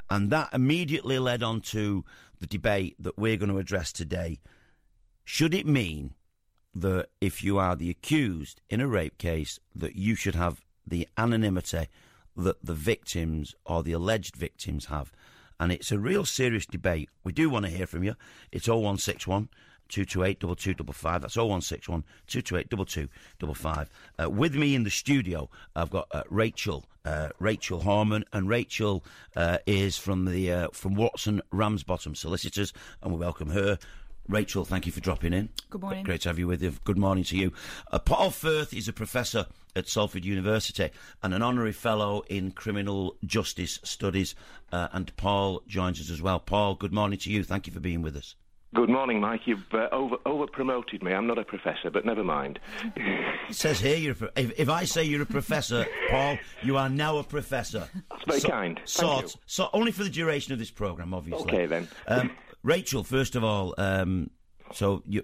And that immediately led on to the debate that we're going to address today. Should it mean that if you are the accused in a rape case, that you should have the anonymity that the victims or the alleged victims have? And it's a real serious debate. We do want to hear from you. It's 0161 228 2255. That's 0161 228 2255. With me in the studio, I've got Rachel Harmon, and Rachel is from Watson Ramsbottom Solicitors, and we welcome her. Rachel, thank you for dropping in. Good morning. Great to have you with you. Good morning to you. Paul Firth is a professor at Salford University and an honorary fellow in criminal justice studies, and Paul joins us as well. Paul, good morning to you. Thank you for being with us. Good morning, Mike. You've over-promoted me. I'm not a professor, but never mind. It says here, if I say you're a professor, Paul, you are now a professor. That's very kind. Thank you. So only for the duration of this programme, obviously. Okay, then. Rachel, first of all, so the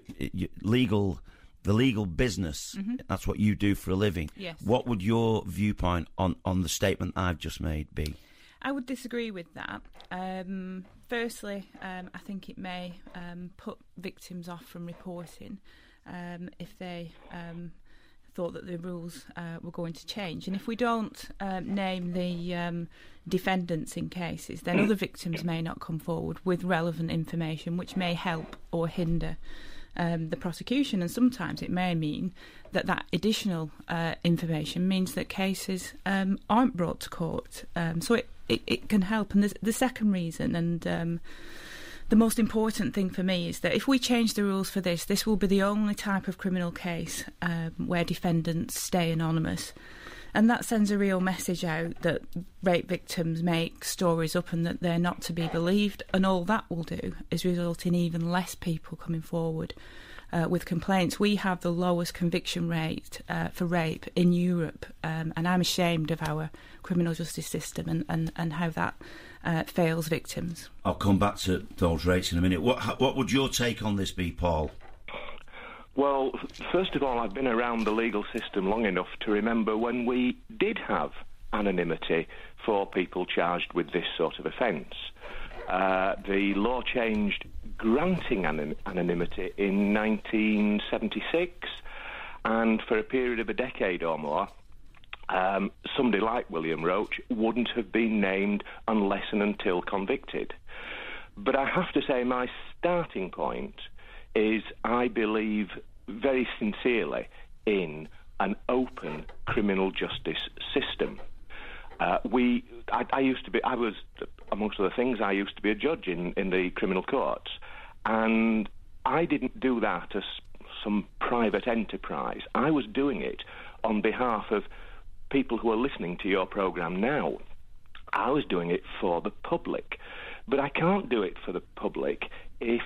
legal business, that's what you do for a living. Yes. What would your viewpoint on the statement I've just made be? I would disagree with that. Firstly, I think it may put victims off from reporting if they thought that the rules were going to change. And if we don't name the defendants in cases, then other victims may not come forward with relevant information which may help or hinder the prosecution. And sometimes it may mean that additional information means that cases aren't brought to court. So it can help. And the second reason, and the most important thing for me, is that if we change the rules for this will be the only type of criminal case where defendants stay anonymous. And that sends a real message out that rape victims make stories up and that they're not to be believed. And all that will do is result in even less people coming forward with complaints. We have the lowest conviction rate for rape in Europe, and I'm ashamed of our criminal justice system and how that fails victims. I'll come back to those rates in a minute. What would your take on this be, Paul? Well, first of all, I've been around the legal system long enough to remember when we did have anonymity for people charged with this sort of offence. The law changed granting anonymity in 1976, and for a period of a decade or more, somebody like William Roach wouldn't have been named unless and until convicted. But I have to say my starting point is I believe very sincerely in an open criminal justice system. I was, amongst other things, I used to be a judge in the criminal courts, and I didn't do that as some private enterprise. I was doing it on behalf of people who are listening to your programme now. I was doing it for the public, but I can't do it for the public if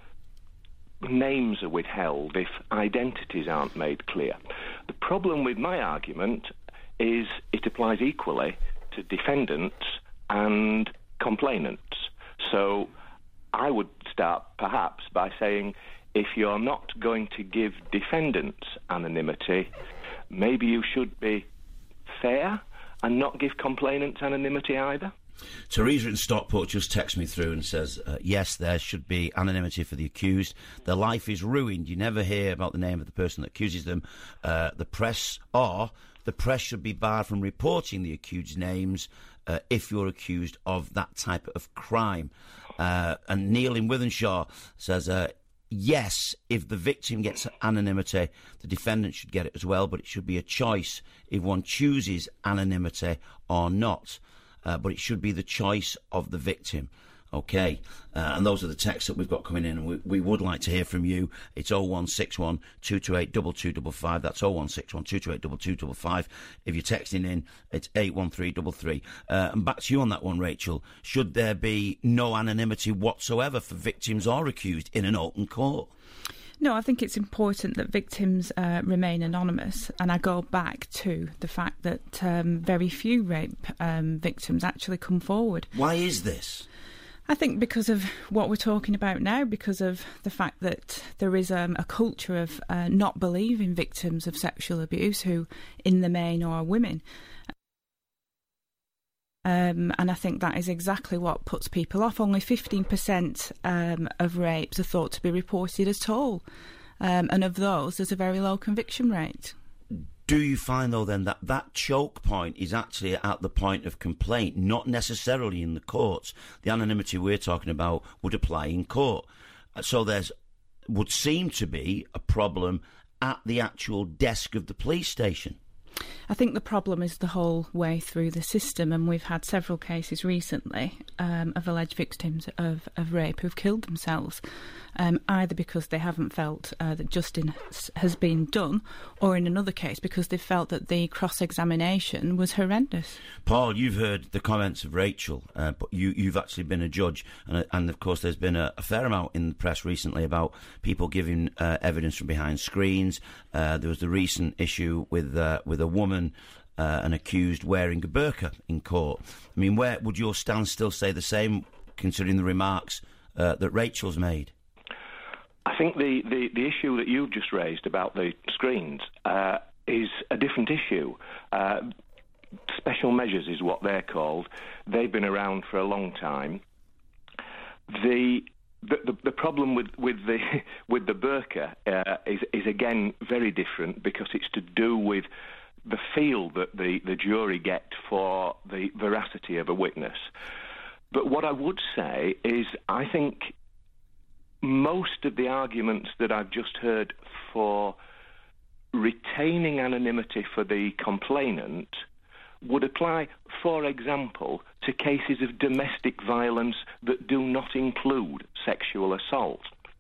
names are withheld, if identities aren't made clear. The problem with my argument is it applies equally to defendants and complainants. So I would start perhaps by saying if you're not going to give defendants anonymity, maybe you should be fair and not give complainants anonymity either. Teresa in Stockport just texts me through and says, yes, there should be anonymity for the accused. Their life is ruined. You never hear about the name of the person that accuses them. The press should be barred from reporting the accused's names if you're accused of that type of crime. And Neil in Withenshaw says, yes, if the victim gets anonymity, the defendant should get it as well, but it should be a choice if one chooses anonymity or not. But it should be the choice of the victim. Okay, and those are the texts that we've got coming in, and we would like to hear from you. It's 0161 228 2255. That's 0161 228 2255. If you're texting in, it's 81333. And back to you on that one, Rachel. Should there be no anonymity whatsoever for victims or accused in an open court? No, I think it's important that victims remain anonymous, and I go back to the fact that very few rape victims actually come forward. Why is this? I think because of what we're talking about now, because of the fact that there is a culture of not believing victims of sexual abuse who, in the main, are women. And I think that is exactly what puts people off. Only 15% of rapes are thought to be reported at all. And of those, there's a very low conviction rate. Do you find, though, then, that that choke point is actually at the point of complaint, not necessarily in the courts? The anonymity we're talking about would apply in court. So would seem to be a problem at the actual desk of the police station. I think the problem is the whole way through the system, and we've had several cases recently of alleged victims of rape who've killed themselves, either because they haven't felt that justice has been done, or in another case because they felt that the cross-examination was horrendous. Paul, you've heard the comments of Rachel, but you've actually been a judge, and of course there's been a fair amount in the press recently about people giving evidence from behind screens. There was the recent issue with a woman, an accused, wearing a burqa in court. I mean, where would your stance still say the same, considering the remarks that Rachel's made? I think the issue that you've just raised about the screens is a different issue. Special measures is what they're called. They've been around for a long time. The problem with the burqa is again very different, because it's to do with the feel that the jury get for the veracity of a witness. But what I would say is, I think most of the arguments that I've just heard for retaining anonymity for the complainant would apply, for example, to cases of domestic violence that do not include sexual assault.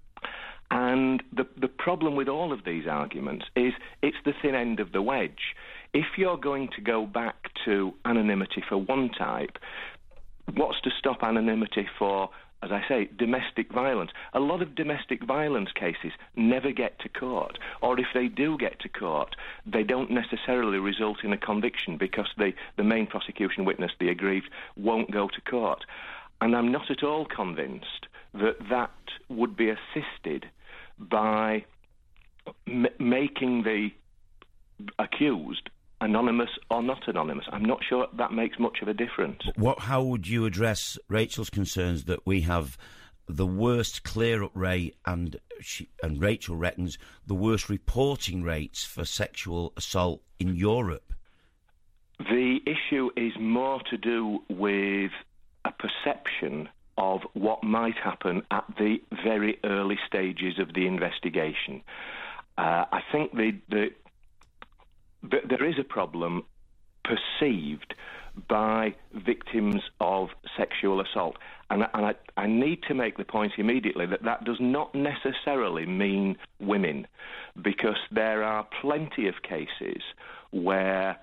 And the problem with all of these arguments is it's the thin end of the wedge. If you're going to go back to anonymity for one type, what's to stop anonymity for, as I say, domestic violence? A lot of domestic violence cases never get to court, or if they do get to court, they don't necessarily result in a conviction because the main prosecution witness, the aggrieved, won't go to court. And I'm not at all convinced that would be assisted by making the accused anonymous or not anonymous. I'm not sure that makes much of a difference. How would you address Rachel's concerns that we have the worst clear-up rate, and Rachel reckons the worst reporting rates for sexual assault in Europe? The issue is more to do with a perception of what might happen at the very early stages of the investigation. I think there is a problem perceived by victims of sexual assault. And I need to make the point immediately that does not necessarily mean women, because there are plenty of cases where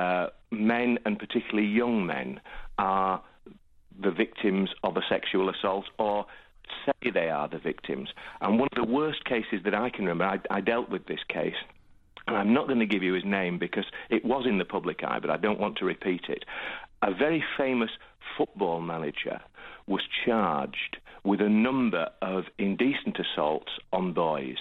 men, and particularly young men, are the victims of a sexual assault, or say they are the victims. And one of the worst cases that I can remember, I dealt with this case, and I'm not going to give you his name because it was in the public eye, but I don't want to repeat it. A very famous football manager was charged with a number of indecent assaults on boys.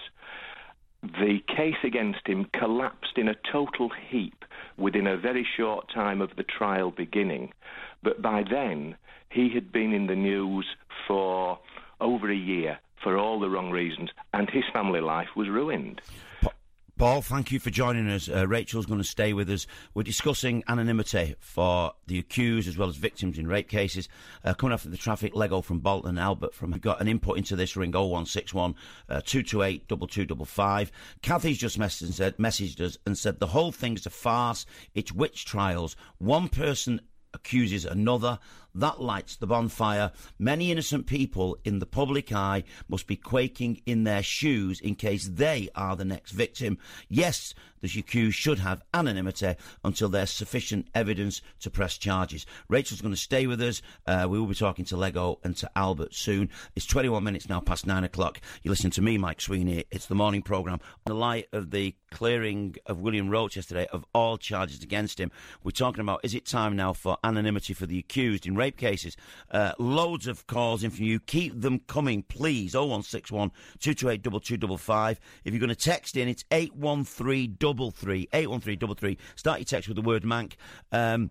The case against him collapsed in a total heap within a very short time of the trial beginning. But by then, he had been in the news for over a year for all the wrong reasons, and his family life was ruined. Paul, thank you for joining us. Rachel's going to stay with us. We're discussing anonymity for the accused as well as victims in rape cases. Coming after the traffic, Lego from Bolton and Albert we've got an input into this. Ring 0161 228 2255. Kathy's just messaged us and said the whole thing's a farce. It's witch trials. One person accuses another. That lights the bonfire. Many innocent people in the public eye must be quaking in their shoes in case they are the next victim. Yes, the accused should have anonymity until there's sufficient evidence to press charges. Rachel's going to stay with us. We will be talking to Lego and to Albert soon. It's 21 minutes now past 9 o'clock. You listen to me, Mike Sweeney. It's the morning programme. In the light of the clearing of William Roach yesterday of all charges against him, we're talking about, is it time now for anonymity for the accused in rape cases? Loads of calls in from you. Keep them coming, please. 0161 228 2255. If you're going to text in, it's 81333. 81333. Start your text with the word Mank.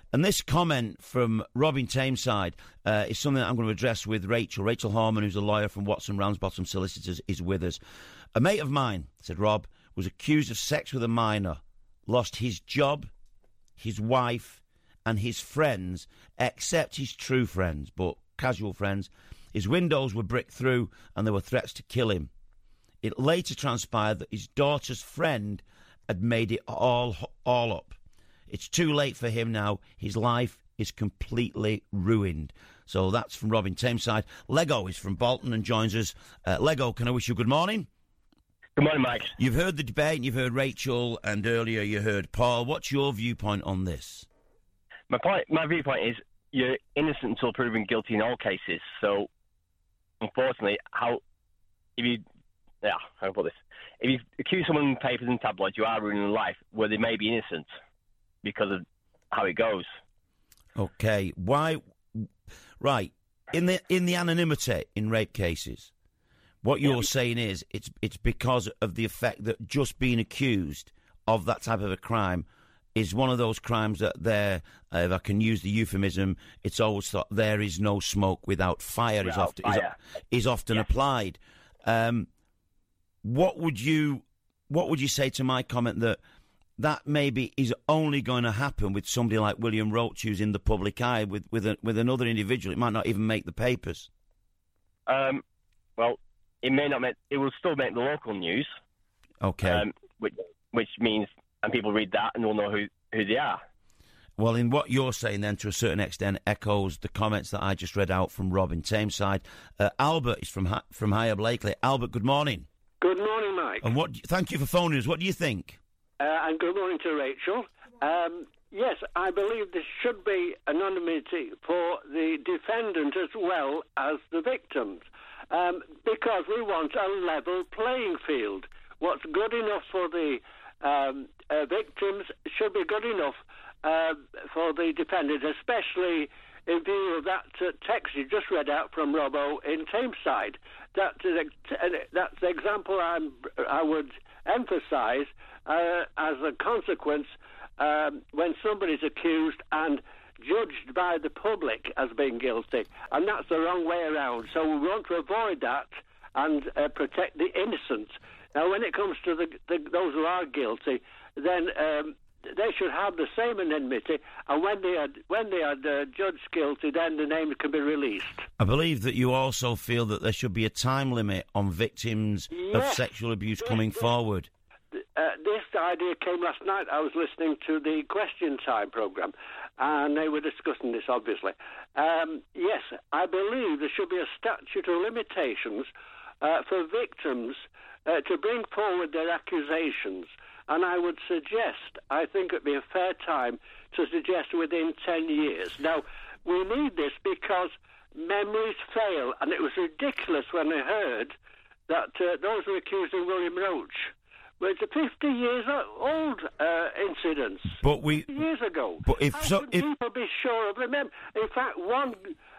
And this comment from Robin Tameside is something that I'm going to address with Rachel. Rachel Harman, who's a lawyer from Watson Ramsbottom Solicitors, is with us. A mate of mine, said Rob, was accused of sex with a minor, lost his job, his wife, and his friends, except his true friends, but casual friends. His windows were bricked through, and there were threats to kill him. It later transpired that his daughter's friend had made it all up. It's too late for him now. His life is completely ruined. So that's from Robin Tameside. Lego is from Bolton and joins us. Lego, can I wish you good morning? Good morning, Mike. You've heard the debate, and you've heard Rachel, and earlier you heard Paul. What's your viewpoint on this? My viewpoint is you're innocent until proven guilty in all cases. So, unfortunately, how do I put this? If you accuse someone in papers and tabloids, you are ruining life where they may be innocent because of how it goes. Okay, why? Right, in the anonymity in rape cases, what you're saying is it's because of the effect that just being accused of that type of a crime is one of those crimes that there, if I can use the euphemism, it's always thought there is no smoke without fire. Is often applied. What would you say to my comment that maybe is only going to happen with somebody like William Roach, who's in the public eye, with another individual? It might not even make the papers. Well, it may not make. It will still make the local news. Okay. Which means, and people read that and will know who they are. Well, in what you're saying, then, to a certain extent, echoes the comments that I just read out from Robin Tameside. Albert is from Higher Blakely. Albert, good morning. Good morning, Mike. And thank you for phoning us. What do you think? And good morning to Rachel. Yes, I believe there should be anonymity for the defendant as well as the victims, because we want a level playing field. What's good enough for the victims should be good enough for the defendant, especially in view of that text you just read out from Robbo in Tameside. That's the example I would emphasise as a consequence when somebody's accused and judged by the public as being guilty, and that's the wrong way around. So we want to avoid that and protect the innocent. Now, when it comes to those who are guilty, then they should have the same anonymity, and when they are judged guilty, then the names can be released. I believe that you also feel that there should be a time limit on victims of sexual abuse coming forward. This idea came last night. I was listening to the Question Time programme, and they were discussing this, obviously. Yes, I believe there should be a statute of limitations for victims to bring forward their accusations. And I would suggest, I think it would be a fair time to suggest within 10 years. Now, we need this because memories fail, and it was ridiculous when I heard that those who were accusing William Roach were 50 years old incidents. But 50 years ago. But if people be sure of them? In fact, one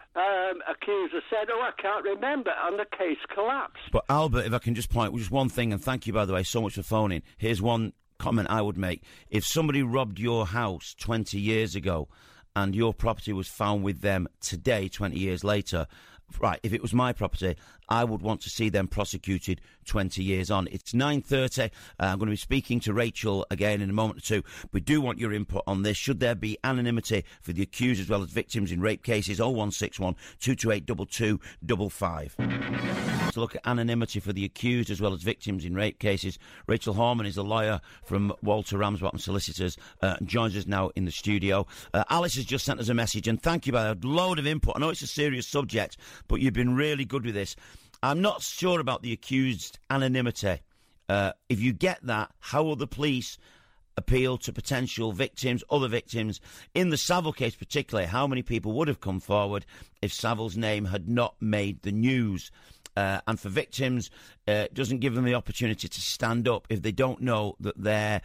accuser said, I can't remember, and the case collapsed. But Albert, if I can just point just one thing, and thank you, by the way, so much for phoning. Here's one comment I would make. If somebody robbed your house 20 years ago and your property was found with them today, 20 years later, right, if it was my property, I would want to see them prosecuted 20 years on. It's 9:30. I'm going to be speaking to Rachel again in a moment or two. We do want your input on this. Should there be anonymity for the accused as well as victims in rape cases? 0161 228 2255. To look at anonymity for the accused as well as victims in rape cases. Rachel Harman is a lawyer from Walter Ramsbottom Solicitors and joins us now in the studio. Alice has just sent us a message, and thank you, by a load of input. I know it's a serious subject, but you've been really good with this. I'm not sure about the accused anonymity. If you get that, how will the police appeal to potential victims, other victims? In the Savile case particularly, how many people would have come forward if Savile's name had not made the news? And for victims, it doesn't give them the opportunity to stand up if they don't know that their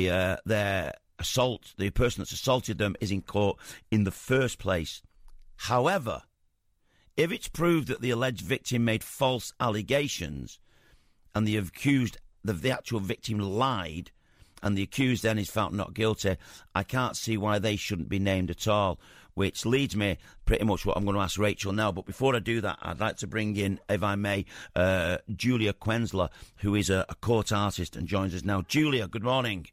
assault, the person that's assaulted them, is in court in the first place. However, if it's proved that the alleged victim made false allegations and the accused, the actual victim, lied and the accused then is found not guilty, I can't see why they shouldn't be named at all, which leads me pretty much what I'm going to ask Rachel now. But before I do that, I'd like to bring in, if I may, Julia Quensler, who is a court artist and joins us now. Julia, good morning.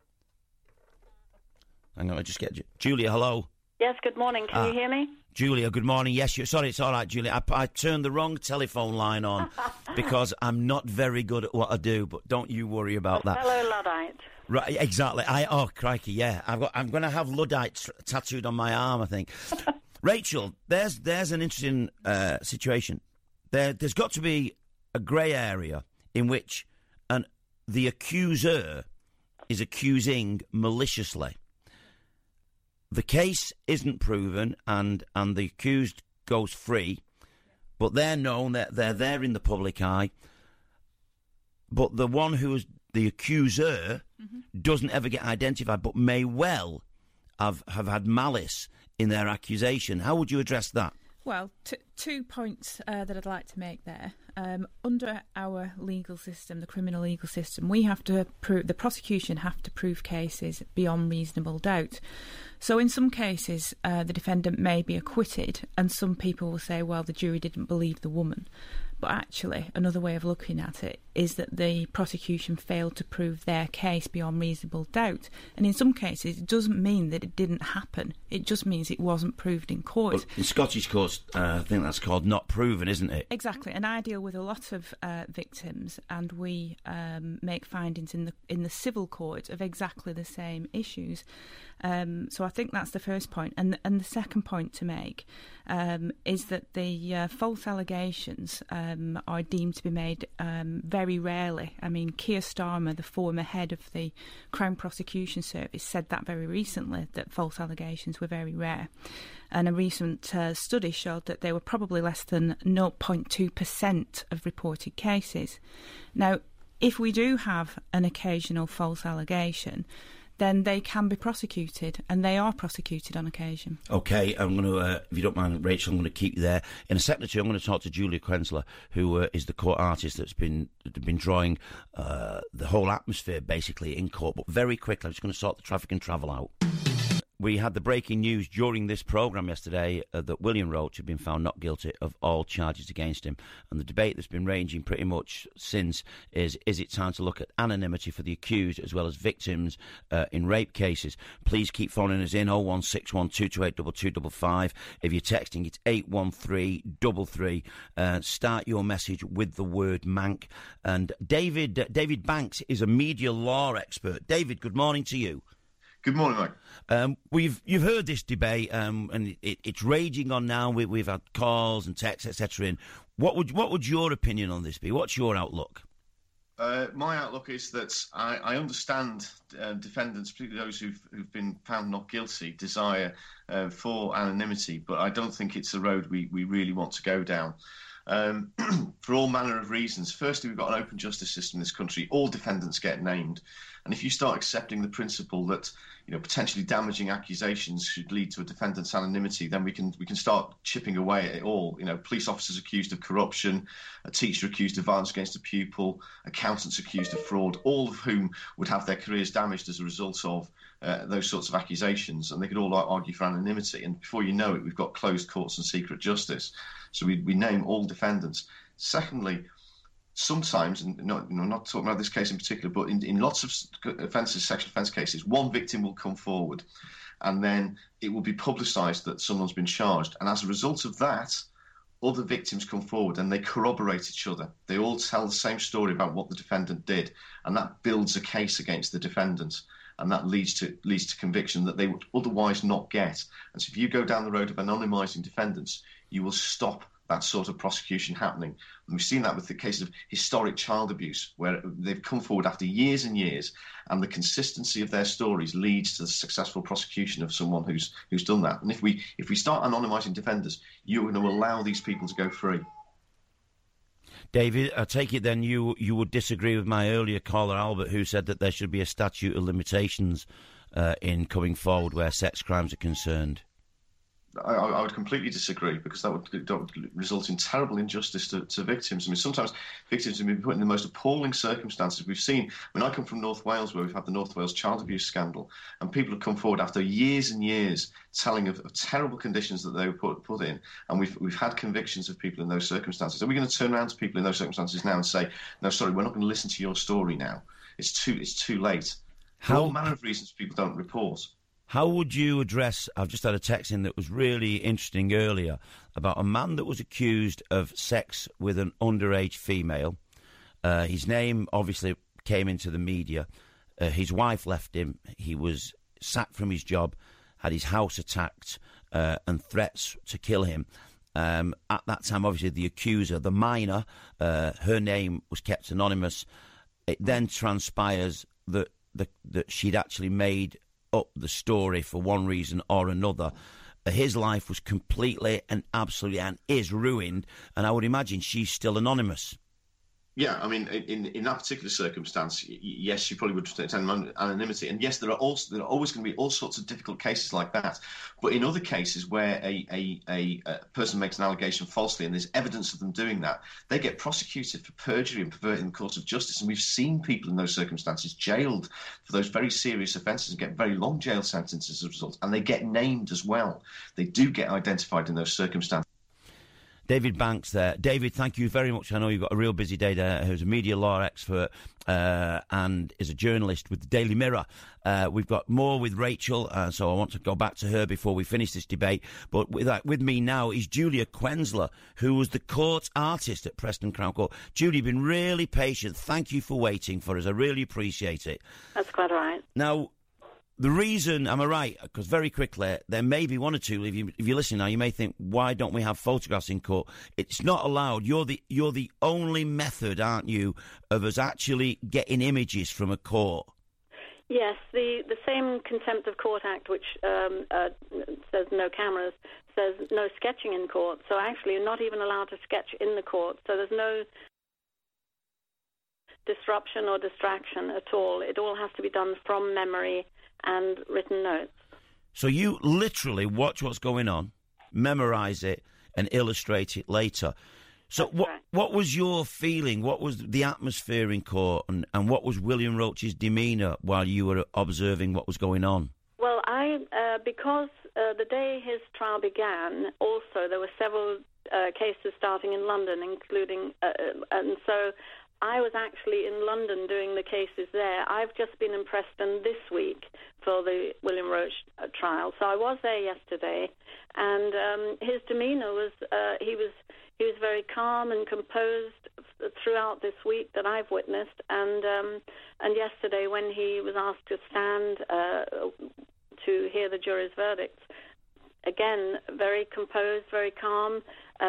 Hang on, I just get... Julia, hello. Yes, good morning. Can you hear me? Julia, good morning. Yes, sorry, it's all right, Julia. I turned the wrong telephone line on because I'm not very good at what I do, but don't you worry about that. Fellow Luddite. Right, exactly. Oh, crikey, yeah. I'm going to have Luddite tattooed on my arm, I think. Rachel, there's an interesting situation. There's got to be a grey area in which the accuser is accusing maliciously. The case isn't proven, and the accused goes free, but they're known, they're there in the public eye. But the one who is the accuser doesn't ever get identified, but may well have had malice in their accusation. How would you address that? Well, 2 points that I'd like to make there. Under our legal system, the criminal legal system, we have to the prosecution have to prove cases beyond reasonable doubt. So in some cases, the defendant may be acquitted, and some people will say, well, the jury didn't believe the woman. But actually, another way of looking at it is that the prosecution failed to prove their case beyond reasonable doubt. And in some cases, it doesn't mean that it didn't happen. It just means it wasn't proved in court. Well, in Scottish courts, I think that's called not proven, isn't it? Exactly. And I deal with a lot of victims, and we make findings in the civil court of exactly the same issues. So I think that's the first point. And the second point to make is that the false allegations are deemed to be made very rarely. I mean, Keir Starmer, the former head of the Crown Prosecution Service, said that very recently, that false allegations were very rare. And a recent study showed that they were probably less than 0.2% of reported cases. Now, if we do have an occasional false allegation, then they can be prosecuted, and they are prosecuted on occasion. OK, I'm going to, if you don't mind, Rachel, I'm going to keep you there. In a second or two, I'm going to talk to Julia Quensler, who is the court artist that's been drawing the whole atmosphere, basically, in court. But very quickly, I'm just going to sort the traffic and travel out. We had the breaking news during this programme yesterday that William Roach had been found not guilty of all charges against him. And the debate that's been raging pretty much since is it time to look at anonymity for the accused as well as victims in rape cases? Please keep phoning us in 0161228 2255. If you're texting, it's 81333. Start your message with the word Mank. And David Banks is a media law expert. David, good morning to you. Good morning, Mike. You've heard this debate, and it's raging on now. We've had calls and texts, etc. In what would your opinion on this be? What's your outlook? My outlook is that I understand defendants, particularly those who've been found not guilty, desire for anonymity, but I don't think it's the road we really want to go down. For all manner of reasons. Firstly, we've got an open justice system in this country. All defendants get named. And if you start accepting the principle that potentially damaging accusations should lead to a defendant's anonymity, then we can start chipping away at it all. Police officers accused of corruption, a teacher accused of violence against a pupil, accountants accused of fraud, all of whom would have their careers damaged as a result of those sorts of accusations, and they could all argue for anonymity. And before you know it, we've got closed courts and secret justice. So we name all defendants. Secondly, sometimes, and not talking about this case in particular, but in lots of offences, sexual offence cases, one victim will come forward and then it will be publicised that someone's been charged. And as a result of that, other victims come forward and they corroborate each other. They all tell the same story about what the defendant did, and that builds a case against the defendant. And that leads to conviction that they would otherwise not get. And so if you go down the road of anonymising defendants, you will stop that sort of prosecution happening. And we've seen that with the case of historic child abuse, where they've come forward after years and years, and the consistency of their stories leads to the successful prosecution of someone who's done that. And if we start anonymising defenders, you're going to allow these people to go free. David, I take it then you would disagree with my earlier caller, Albert, who said that there should be a statute of limitations in coming forward where sex crimes are concerned. I would completely disagree, because that would result in terrible injustice to victims. I mean, sometimes victims have been put in the most appalling circumstances. We've seen, I come from North Wales, where we've had the North Wales child abuse scandal, and people have come forward after years and years telling of terrible conditions that they were put in, and we've had convictions of people in those circumstances. Are we going to turn around to people in those circumstances now and say, no, sorry, we're not going to listen to your story now? It's too late. For all manner of reasons people don't report. How would you address, I've just had a text in that was really interesting earlier, about a man that was accused of sex with an underage female. His name obviously came into the media. His wife left him. He was sacked from his job, had his house attacked, and threats to kill him. At that time, obviously, the accuser, the minor, her name was kept anonymous. It then transpires that she'd actually made up the story for one reason or another. His life was completely and absolutely and is ruined, and I would imagine she's still anonymous. Yeah, I mean, in that particular circumstance, yes, you probably would attend anonymity, and yes, there are always going to be all sorts of difficult cases like that. But in other cases where a person makes an allegation falsely and there's evidence of them doing that, they get prosecuted for perjury and perverting the course of justice. And we've seen people in those circumstances jailed for those very serious offences and get very long jail sentences as a result. And they get named as well. They do get identified in those circumstances. David Banks there. David, thank you very much. I know you've got a real busy day there. Who's a media law expert and is a journalist with the Daily Mirror. We've got more with Rachel, so I want to go back to her before we finish this debate. But with me now is Julia Quenzler, who was the court artist at Preston Crown Court. Julia, you've been really patient. Thank you for waiting for us. I really appreciate it. That's quite all right. Now, the reason, am I right? Because very quickly, there may be one or two. If you're listening now, you may think, why don't we have photographs in court? It's not allowed. You're the only method, aren't you, of us actually getting images from a court? Yes, the same Contempt of Court Act, which says no cameras, says no sketching in court. So actually, you're not even allowed to sketch in the court. So there's no disruption or distraction at all. It all has to be done from memory and written notes. So you literally watch what's going on, memorise it, and illustrate it later. So what was your feeling? What was the atmosphere in court, and what was William Roach's demeanour while you were observing what was going on? Well, because the day his trial began, also there were several cases starting in London, including, and so I was actually in London doing the cases there. I've just been in Preston this week for the William Roach trial. So I was there yesterday, and his demeanour was he was very calm and composed throughout this week that I've witnessed. And yesterday, when he was asked to stand to hear the jury's verdicts, again, very composed, very calm.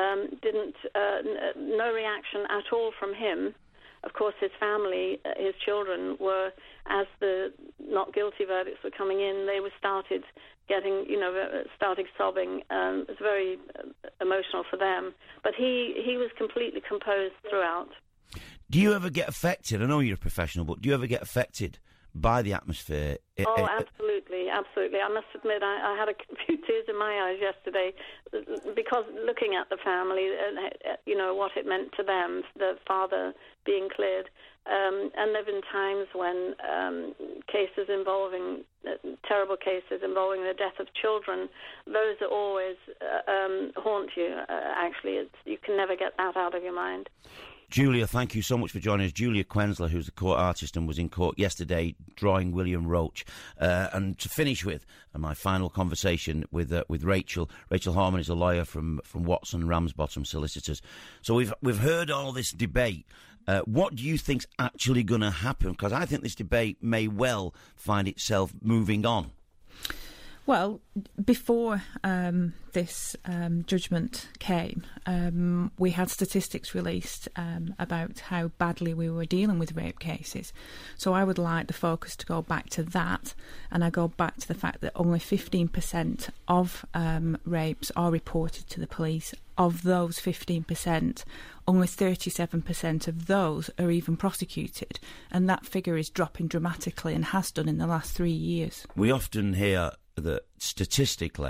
No reaction at all from him. Of course, his family, his children were, as the not guilty verdicts were coming in, they started sobbing. It was very emotional for them. But he was completely composed throughout. Do you ever get affected? I know you're a professional, but do you ever get affected by the atmosphere? Oh, absolutely, absolutely. I must admit, I had a few tears in my eyes yesterday because looking at the family, what it meant to them, the father being cleared. And there have been times when cases involving, terrible cases involving the death of children, those that always haunt you, actually. You can never get that out of your mind. Julia, thank you so much for joining us. Julia Quenzler, who's the court artist and was in court yesterday drawing William Roach. And to finish with, my final conversation with Rachel. Rachel Harman is a lawyer from Watson Ramsbottom Solicitors. So we've heard all this debate. What do you think's actually going to happen? Because I think this debate may well find itself moving on. Well, before this judgment came, we had statistics released about how badly we were dealing with rape cases. So I would like the focus to go back to that, and I go back to the fact that only 15% of rapes are reported to the police. Of those 15%, only 37% of those are even prosecuted, and that figure is dropping dramatically and has done in the last 3 years. We often hear that statistically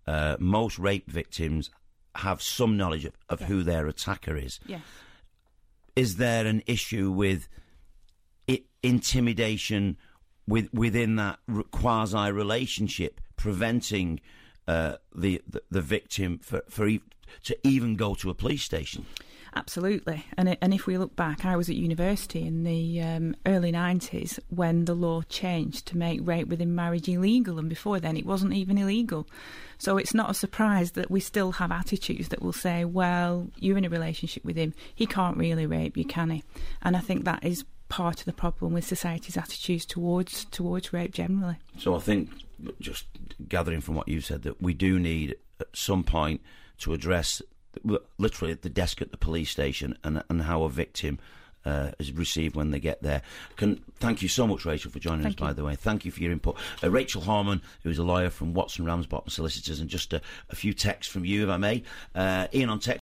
most rape victims have some knowledge of who their attacker is. Yes. Is there an issue with intimidation within that quasi relationship, preventing the victim to even go to a police station? Absolutely. And if we look back, I was at university in the early 90s when the law changed to make rape within marriage illegal, and before then it wasn't even illegal. So it's not a surprise that we still have attitudes that will say, well, you're in a relationship with him, he can't really rape you, can he? And I think that is part of the problem with society's attitudes towards rape generally. So I think, just gathering from what you said, that we do need at some point to address literally at the desk at the police station and how a victim is received when they get there. Thank you so much, Rachel, for joining us, by the way. Thank you for your input. Rachel Harman, who's a lawyer from Watson Ramsbottom Solicitors, and just a few texts from you, if I may. Ian on text.